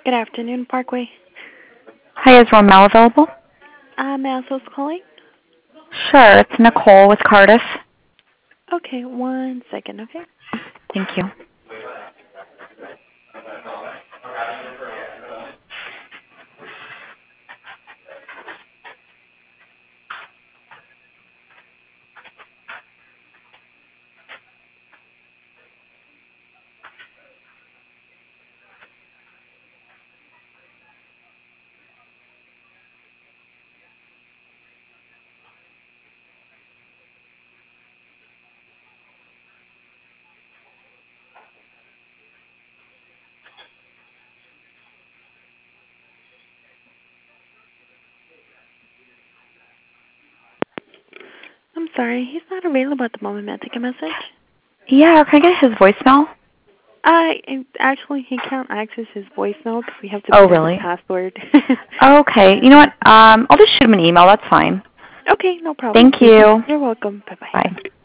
Good afternoon, Parkway. Hi, is Romel available? May I ask who's calling? Sure, it's Nicole with Cardiff. Okay, 1 second, okay? Thank you. I'm sorry, he's not available at the moment. May I take a message? Yeah, can I get his voicemail? Actually, he can't access his voicemail because we have to Oh, put in the really? password. Okay. You know what? I'll just shoot him an email. That's fine. Okay, no problem. Thank you. You're welcome. Bye-bye. Bye.